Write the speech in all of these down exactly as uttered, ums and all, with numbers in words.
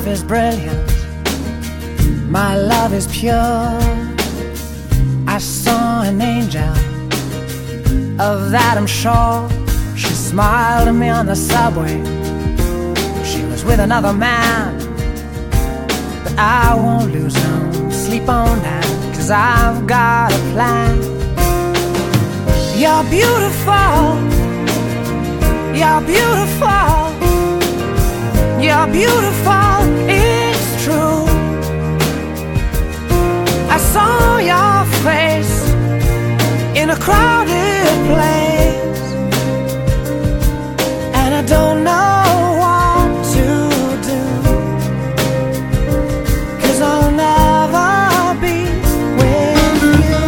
is brilliant, my love is pure. I saw an angel, of that I'm sure. She smiled at me on the subway. She was with another man, but I won't lose no sleep on that, 'cause I've got a plan. You're beautiful, you're beautiful, you're beautiful, it's true. I saw your face in a crowded place, and I don't know what to do, 'cause I'll never be with you.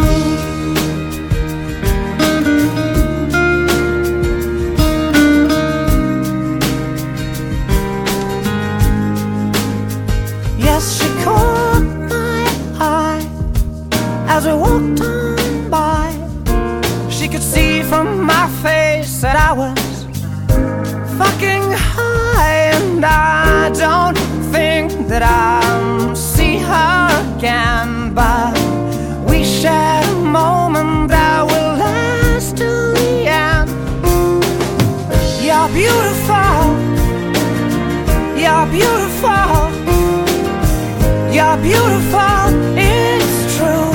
Yes, she caught my eye as we walked on by. She could see from my face that I was fucking high, and I don't think that I'll see her again, but we shared a moment that will last till the end. You're beautiful, you're beautiful, you're beautiful, it's true.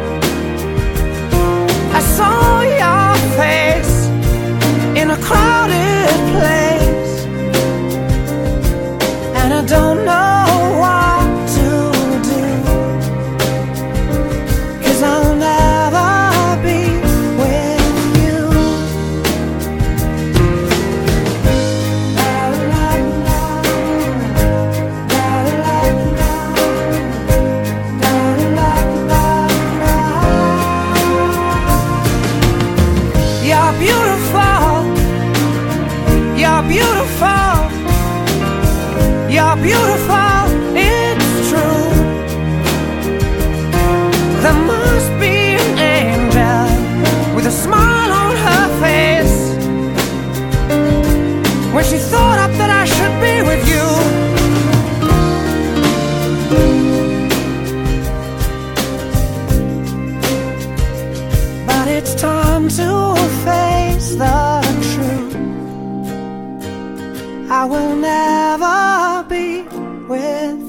I saw your face in a crowded place, and I don't know what to do, 'cause I'll never be with you. You're beautiful, you're beautiful, you're beautiful, it's true. There must be an angel with a smile on her face when she thought up that I should be with you. But it's time to face the truth. I will never be with